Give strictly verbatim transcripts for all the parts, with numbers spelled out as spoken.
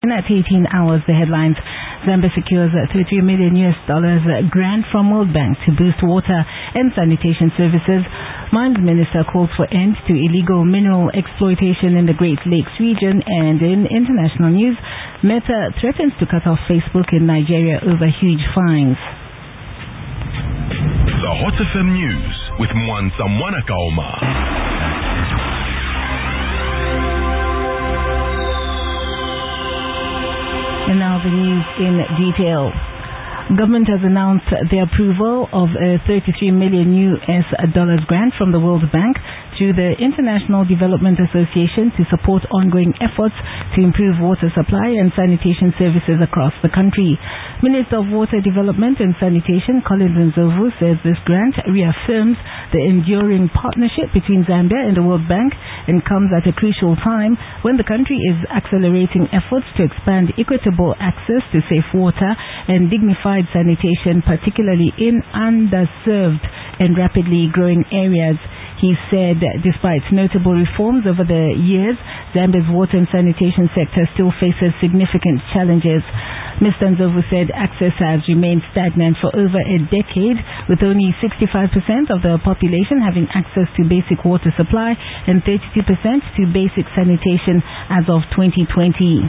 At eighteen hours, the headlines: Zambia secures thirty-three million U S dollars grant from World Bank to boost water and sanitation services. Mines Minister calls for end to illegal mineral exploitation in the Great Lakes region. And in international news, Meta threatens to cut off Facebook in Nigeria over huge fines. The Hot F M News with Mwansa Mwanakaoma. And now the news in detail. Government has announced the approval of a thirty-three million U S dollars grant from the World Bank through the International Development Association to support ongoing efforts to improve water supply and sanitation services across the country. Minister of Water Development and Sanitation Collins Nzovu says this grant reaffirms the enduring partnership between Zambia and the World Bank and comes at a crucial time when the country is accelerating efforts to expand equitable access to safe water and dignified sanitation, particularly in underserved and rapidly growing areas. He said despite notable reforms over the years, Zambia's water and sanitation sector still faces significant challenges. Mister Nzovu said access has remained stagnant for over a decade, with only sixty-five percent of the population having access to basic water supply and thirty-two percent to basic sanitation as of twenty twenty.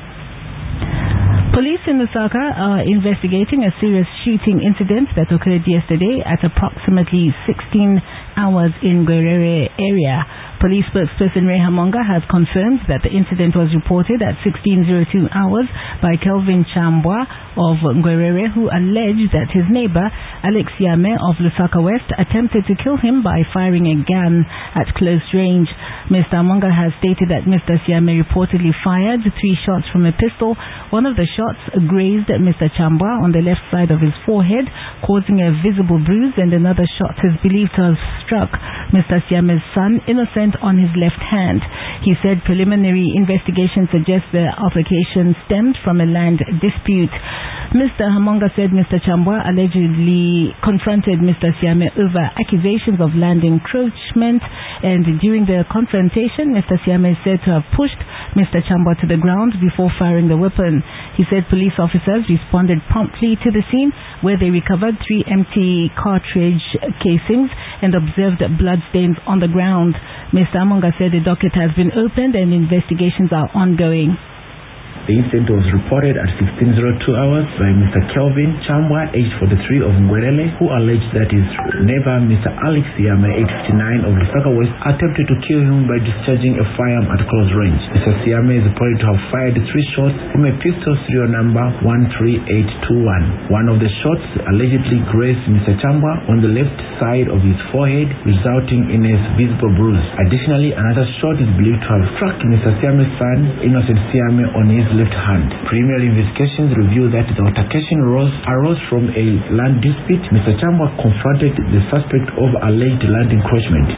Police in Lusaka are investigating a serious shooting incident that occurred yesterday at approximately sixteen hours in Ngwerere area. Police spokesperson Ray Hamonga has confirmed that the incident was reported at sixteen oh two hours by Kelvin Chambwa of Ngwerere, who alleged that his neighbor Alex Yame of Lusaka West attempted to kill him by firing a gun at close range. Mister Hamonga has stated that Mister Siame reportedly fired three shots from a pistol. One of the shots grazed Mister Chambwa on the left side of his forehead, causing a visible bruise, and another shot is believed to have struck Mister Siame's son, Innocent, on his left hand. He said preliminary investigation suggests the altercation stemmed from a land dispute. Mister Hamonga said Mister Chambwa allegedly confronted Mister Siame over accusations of land encroachment, and during the confrontation, Mister Siame is said to have pushed Mister Chambwa to the ground before firing the weapon. He said police officers responded promptly to the scene, where they recovered three empty cartridge casings and observed bloodstains on the ground. Mister Hamonga said a docket has been opened and investigations are ongoing. The incident was reported at sixteen oh two hours by Mister Kelvin Chambwa, aged forty-three, of Ngwerele, who alleged that his neighbor Mister Alex Yame, age fifty-nine, of Lusaka West, attempted to kill him by discharging a firearm at close range. Mister Siame is reported to have fired three shots from a pistol serial number one three eight two one. One of the shots allegedly grazed Mister Chambwa on the left side of his forehead, resulting in a visible bruise. Additionally, another shot is believed to have struck Mister Siame's son, Innocent Siame, on his left hand. Preliminary investigations reveal that the altercation arose, arose from a land dispute. Mister Chambwa confronted the suspect over alleged land encroachment.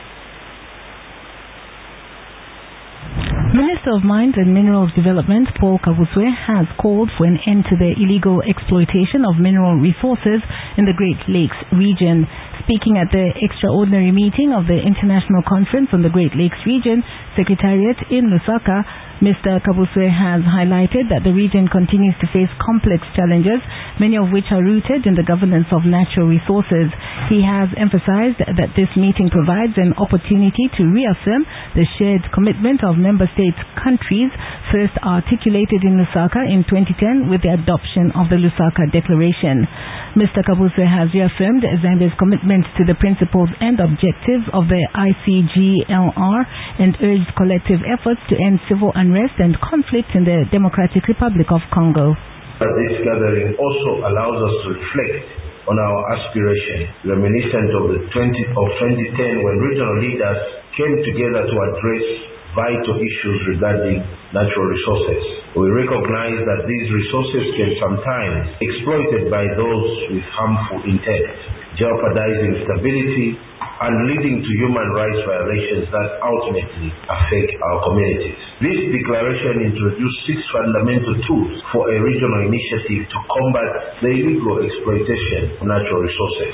Minister of Mines and Minerals Development Paul Kabuswe has called for an end to the illegal exploitation of mineral resources in the Great Lakes region. Speaking at the extraordinary meeting of the International Conference on the Great Lakes Region Secretariat in Lusaka, Mister Kabuswe has highlighted that the region continues to face complex challenges, many of which are rooted in the governance of natural resources. He has emphasized that this meeting provides an opportunity to reaffirm the shared commitment of member state countries, first articulated in Lusaka in twenty ten with the adoption of the Lusaka Declaration. Mister Kabuswe has reaffirmed Zambia's commitment to the principles and objectives of the I C G L R and urged collective efforts to end civil unrest and conflict in the Democratic Republic of Congo. This gathering also allows us to reflect on our aspiration, reminiscent of the twenty of twenty ten, when regional leaders came together to address vital issues regarding natural resources. We recognize that these resources can sometimes be exploited by those with harmful intent, jeopardizing stability and leading to human rights violations that ultimately affect our communities. This declaration introduced six fundamental tools for a regional initiative to combat the illegal exploitation of natural resources.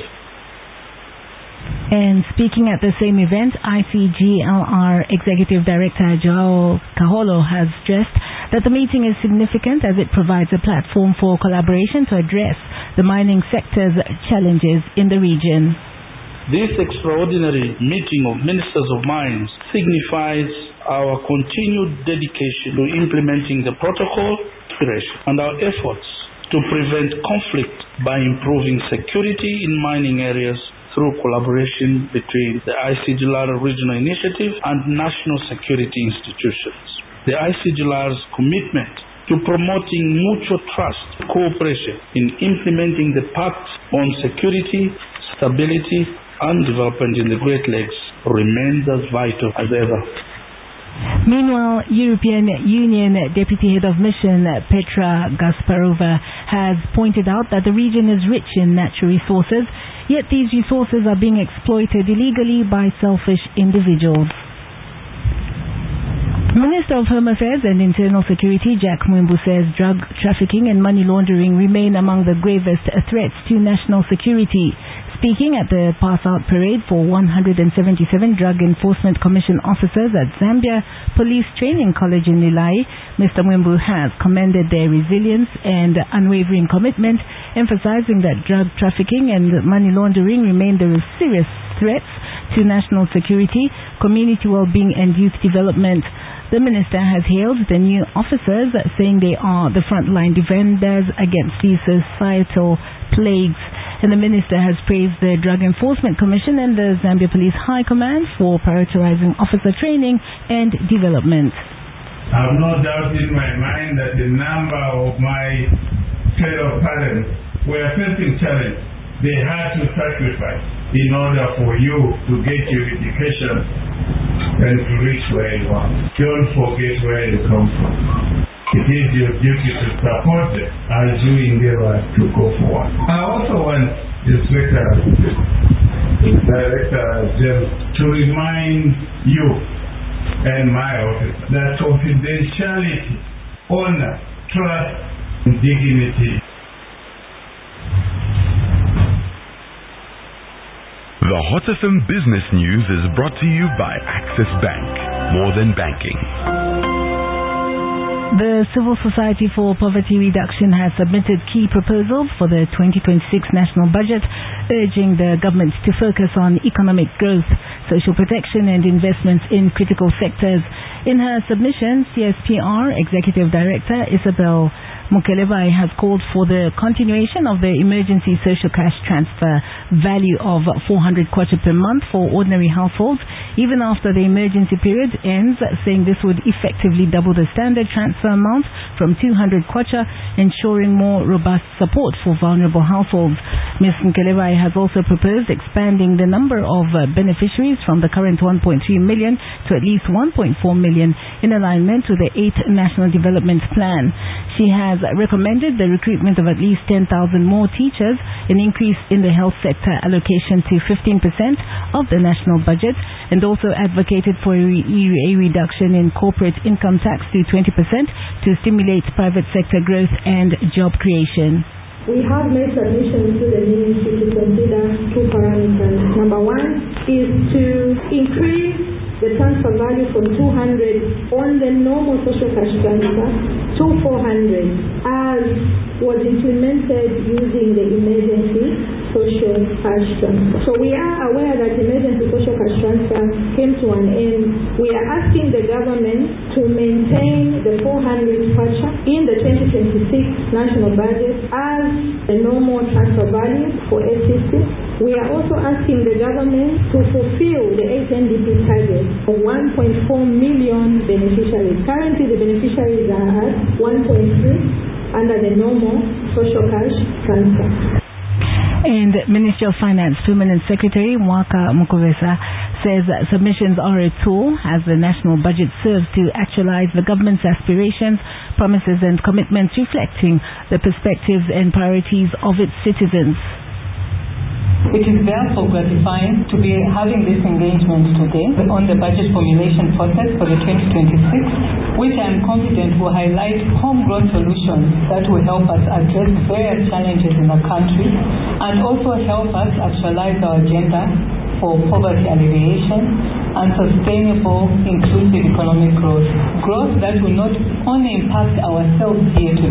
And speaking at the same event, I C G L R Executive Director Joao Kaholo has stressed that the meeting is significant as it provides a platform for collaboration to address the mining sector's challenges in the region. This extraordinary meeting of Ministers of Mines signifies our continued dedication to implementing the protocol and our efforts to prevent conflict by improving security in mining areas through collaboration between the I C G L R Regional Initiative and national security institutions. The I C G L R's commitment to promoting mutual trust and cooperation in implementing the Pact on Security, Stability and Development in the Great Lakes remains as vital as ever. Meanwhile, European Union Deputy Head of Mission Petra Gasparova has pointed out that the region is rich in natural resources, yet these resources are being exploited illegally by selfish individuals. Minister of Home Affairs and Internal Security Jack Mwembu says drug trafficking and money laundering remain among the gravest threats to national security. Speaking at the pass-out parade for one hundred seventy-seven Drug Enforcement Commission officers at Zambia Police Training College in Lilai, Mister Mwembu has commended their resilience and unwavering commitment, emphasizing that drug trafficking and money laundering remain the serious threats to national security, community well-being and youth development. The minister has hailed the new officers, saying they are the frontline defenders against these societal plagues. And the minister has praised the Drug Enforcement Commission and the Zambia Police High Command for prioritizing officer training and development. I have no doubt in my mind that the number of my fellow parents were facing challenge. They had to sacrifice in order for you to get your education and to reach where you are. Don't forget where you come from. It is your duty to support them as you endeavor to go forward. I also want Inspector, Director James, to remind you and my office that confidentiality, honor, trust, and dignity. The Hot F M Business News is brought to you by Access Bank. More than banking. The Civil Society for Poverty Reduction has submitted key proposals for the twenty twenty-six national budget, urging the government to focus on economic growth, social protection and investments in critical sectors. In her submission, C S P R Executive Director Isabel Mukelevai has called for the continuation of the emergency social cash transfer value of four hundred kwacha per month for ordinary households, even after the emergency period ends, saying this would effectively double the standard transfer amount from two hundred kwacha, ensuring more robust support for vulnerable households. Miz Mukelevai has also proposed expanding the number of uh, beneficiaries from the current one point three million to at least one point four million in alignment with the eighth National Development Plan. She has recommended the recruitment of at least ten thousand more teachers, an increase in the health sector allocation to fifteen percent of the national budget, and also advocated for a, re- a reduction in corporate income tax to twenty percent to stimulate private sector growth and job creation. We have made submissions to the ministry to consider two parameters. Number one is to increase the transfer value from two hundred on the normal social cash transfer to four hundred as was implemented using the emergency social cash transfer. So we are aware that emergency social cash transfer came to an end. We are asking the government to maintain the four hundred kwacha in the twenty twenty-six national budget as the normal transfer value for S C C. We are also asking the government to fulfill the eight N D P target of one point four million beneficiaries. Currently the beneficiaries are at one point three under the normal social cash transfer. And Ministry of Finance Permanent Secretary Mwaka Mukovesa says that submissions are a tool as the national budget serves to actualize the government's aspirations, promises and commitments, reflecting the perspectives and priorities of its citizens. It is therefore gratifying to be having this engagement today on the budget formulation process for the twenty twenty-six, which I am confident will highlight homegrown solutions that will help us address various challenges in the country and also help us actualize our agenda for poverty alleviation and sustainable, inclusive economic growth. Growth that will not only impact ourselves here today,